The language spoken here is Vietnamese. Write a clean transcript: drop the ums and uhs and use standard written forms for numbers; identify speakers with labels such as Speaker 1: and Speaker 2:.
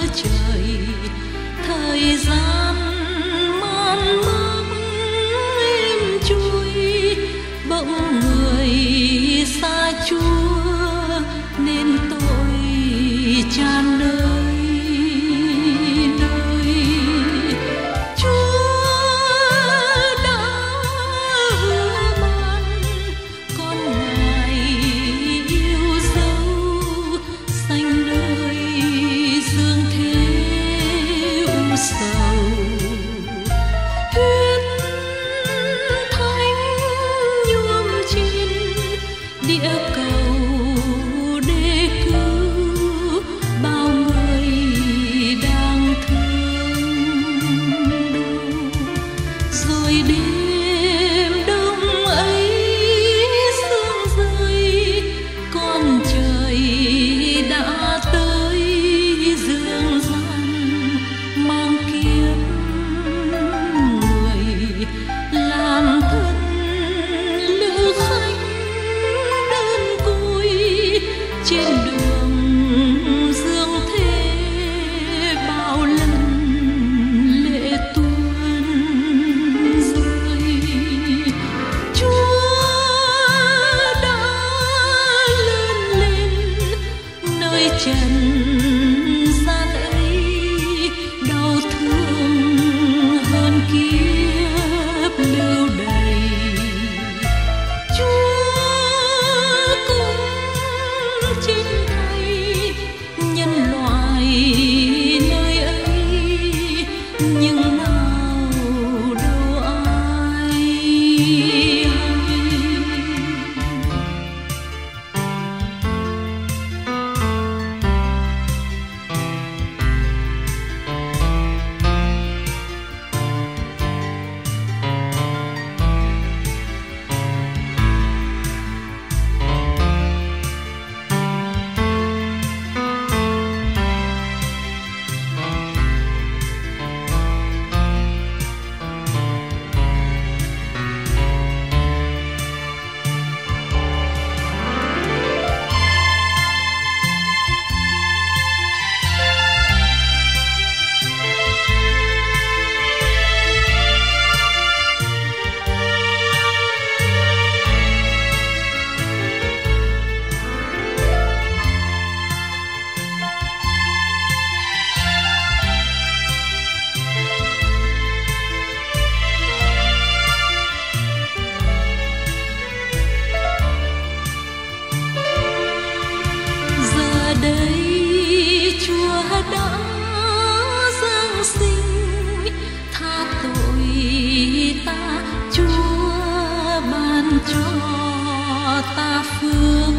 Speaker 1: trời, thời gian man mác êm trôi, bỗng người xa Chúa nên tôi tràn nơi nơi. Chúa đã hứa ban con Ngài yêu dấu, xanh nơi dương thế u sầu. Huyết thánh nhuộm trên địa cầu để cứu bao người đang thương đau. Rồi đêm đông ấy sương rơi, con trời đã tới dương gian mang kiếp người làm thân lữ khách đơn côi trên đường dương thế. Bao lần lệ tuôn rơi, Chúa đã lớn lên nơi trần gian ấy, đau thương hơn kiếp lưu đày. Chúa cũng trên thay nhân loại nơi ấy, nhưng nào đâu ai hay. Đây Chúa đã giáng sinh tha tội ta, Chúa ban cho ta phước